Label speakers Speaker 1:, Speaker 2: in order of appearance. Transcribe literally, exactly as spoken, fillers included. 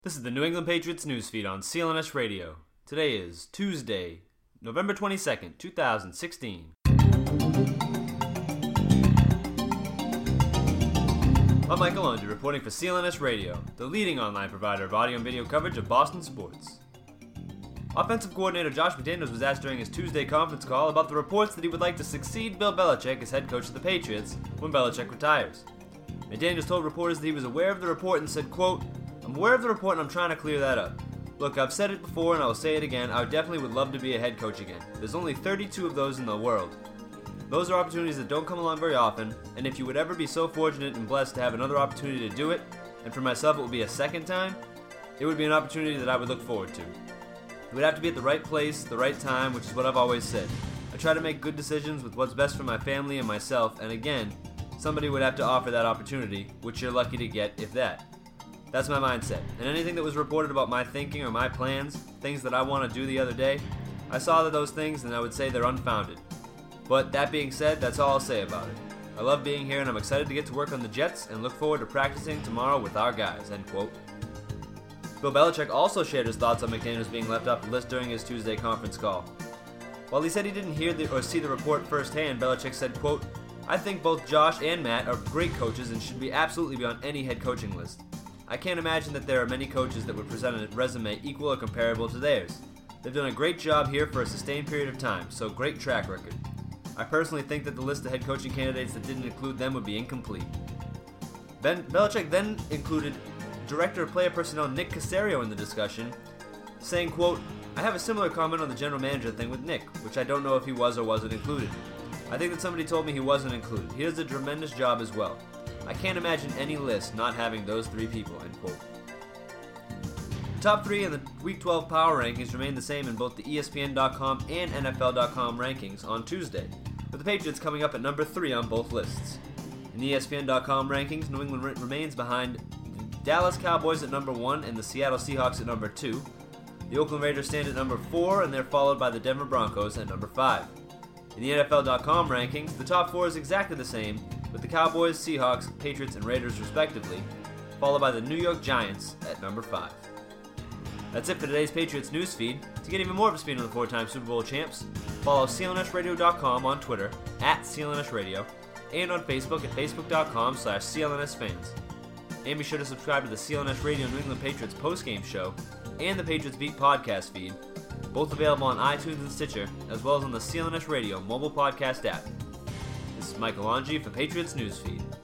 Speaker 1: This is the New England Patriots newsfeed on C L N S Radio. Today is Tuesday, November twenty-second, twenty sixteen. I'm Michael Longy reporting for C L N S Radio, the leading online provider of audio and video coverage of Boston sports. Offensive coordinator Josh McDaniels was asked during his Tuesday conference call about the reports that he would like to succeed Bill Belichick as head coach of the Patriots when Belichick retires. McDaniels told reporters that he was aware of the report and said, quote, "I'm aware of the report and I'm trying to clear that up. Look, I've said it before and I will say it again, I definitely would love to be a head coach again. There's only thirty-two of those in the world. Those are opportunities that don't come along very often, and if you would ever be so fortunate and blessed to have another opportunity to do it, and for myself it would be a second time, it would be an opportunity that I would look forward to. It would have to be at the right place, the right time, which is what I've always said. I try to make good decisions with what's best for my family and myself, and again, somebody would have to offer that opportunity, which you're lucky to get, if that. That's my mindset, and anything that was reported about my thinking or my plans, things that I want to do the other day, I saw that those things and I would say they're unfounded. But that being said, that's all I'll say about it. I love being here and I'm excited to get to work on the Jets and look forward to practicing tomorrow with our guys," end quote. Bill Belichick also shared his thoughts on McDaniels being left off the list during his Tuesday conference call. While he said he didn't hear the, or see the report firsthand, Belichick said, quote, "I think both Josh and Matt are great coaches and should be absolutely be on any head coaching list. I can't imagine that there are many coaches that would present a resume equal or comparable to theirs. They've done a great job here for a sustained period of time, so great track record. I personally think that the list of head coaching candidates that didn't include them would be incomplete." Ben Belichick then included Director of Player Personnel Nick Caserio in the discussion, saying, quote, "I have a similar comment on the general manager thing with Nick, which I don't know if he was or wasn't included. I think that somebody told me he wasn't included. He does a tremendous job as well. I can't imagine any list not having those three people," end quote. The top three in the Week twelve Power Rankings remained the same in both the E S P N dot com and N F L dot com rankings on Tuesday, with the Patriots coming up at number three on both lists. In the E S P N dot com rankings, New England re- remains behind the Dallas Cowboys at number one and the Seattle Seahawks at number two. The Oakland Raiders stand at number four, and they're followed by the Denver Broncos at number five. In the N F L dot com rankings, the top four is exactly the same, with the Cowboys, Seahawks, Patriots, and Raiders respectively, followed by the New York Giants at number five. That's it for today's Patriots newsfeed. To get even more of a speed on the four-time Super Bowl champs, follow C L N S radio dot com on Twitter, at C L N S Radio, and on Facebook at facebook dot com slash C L N S fans. And be sure to subscribe to the C L N S Radio New England Patriots postgame show and the Patriots Beat podcast feed, both available on iTunes and Stitcher, as well as on the C L N S Radio mobile podcast app. This is Michael Longy for Patriots Newsfeed.